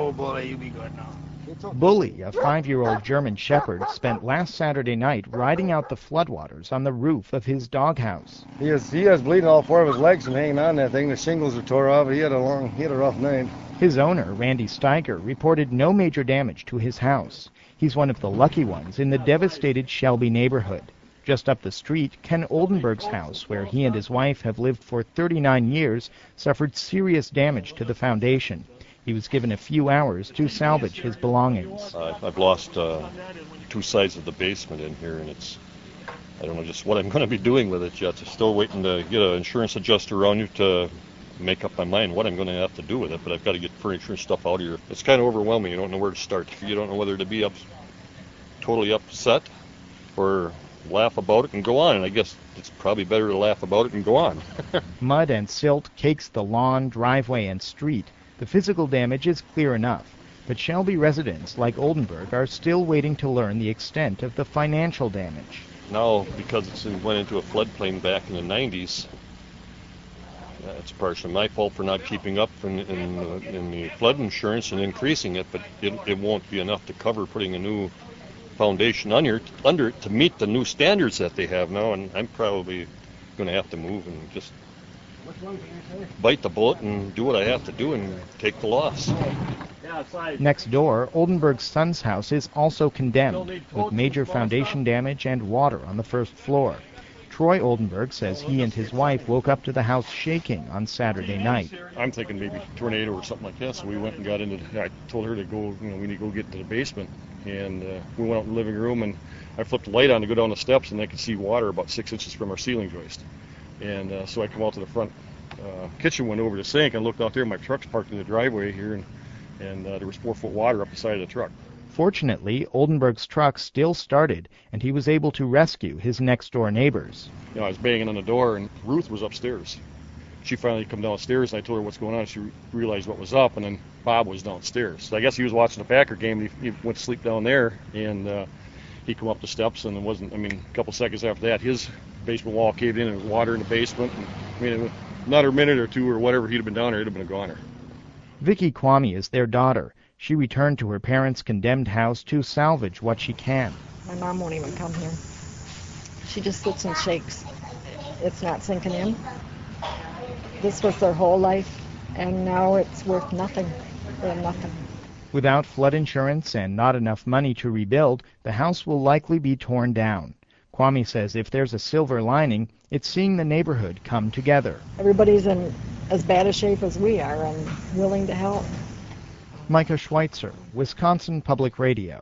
Oh, Bully, you be good now. Bully, a 5-year-old German Shepherd, spent last Saturday night riding out the floodwaters on the roof of his doghouse. He has bleeding all 4 of his legs from hanging on that thing. The shingles are tore off. He had a rough night. His owner, Randy Steiger, reported no major damage to his house. He's one of the lucky ones in the devastated Shelby neighborhood. Just up the street, Ken Oldenburg's house, where he and his wife have lived for 39 years, suffered serious damage to the foundation. He was given a few hours to salvage his belongings. I've lost 2 sides of the basement in here, and I don't know just what I'm going to be doing with it yet. I'm still waiting to get an insurance adjuster around here to make up my mind what I'm going to have to do with it, but I've got to get furniture and stuff out of here. It's kind of overwhelming. You don't know where to start. You don't know whether to be totally upset or laugh about it and go on, and I guess it's probably better to laugh about it and go on. Mud and silt cakes the lawn, driveway, and street. The physical damage is clear enough, but Shelby residents like Oldenburg are still waiting to learn the extent of the financial damage. Now, because it went into a floodplain back in the 90s, it's partially my fault for not keeping up in the flood insurance and increasing it, but it won't be enough to cover putting a new foundation under it to meet the new standards that they have now, and I'm probably going to have to move and just bite the bullet and do what I have to do and take the loss. Next door, Oldenburg's son's house is also condemned, with major foundation damage and water on the first floor. Troy Oldenburg says he and his wife woke up to the house shaking on Saturday night. I'm thinking maybe tornado or something like that, so we went and got I told her to go, we need to go get to the basement, and we went out in the living room, and I flipped the light on to go down the steps, and I could see water about 6 inches from our ceiling joist. And so I come out to the front kitchen window over the sink and looked out there. My truck's parked in the driveway here, and there was 4-foot water up the side of the truck. Fortunately, Oldenburg's truck still started, and he was able to rescue his next-door neighbors. I was banging on the door, and Ruth was upstairs. She finally come downstairs, and I told her what's going on. She realized what was up, and then Bob was downstairs. So I guess he was watching the Packer game, and he went to sleep down there, and he come up the steps, and a couple seconds after that, his basement wall caved in, and there was water in the basement. And, another minute or two or whatever he'd have been down there, he'd have been a goner. Vicki Kwame is their daughter. She returned to her parents' condemned house to salvage what she can. My mom won't even come here. She just sits and shakes. It's not sinking in. This was their whole life, and now it's worth nothing. They have nothing. Without flood insurance and not enough money to rebuild, the house will likely be torn down. Kwame says if there's a silver lining, it's seeing the neighborhood come together. Everybody's in as bad a shape as we are and willing to help. Micah Schweitzer, Wisconsin Public Radio.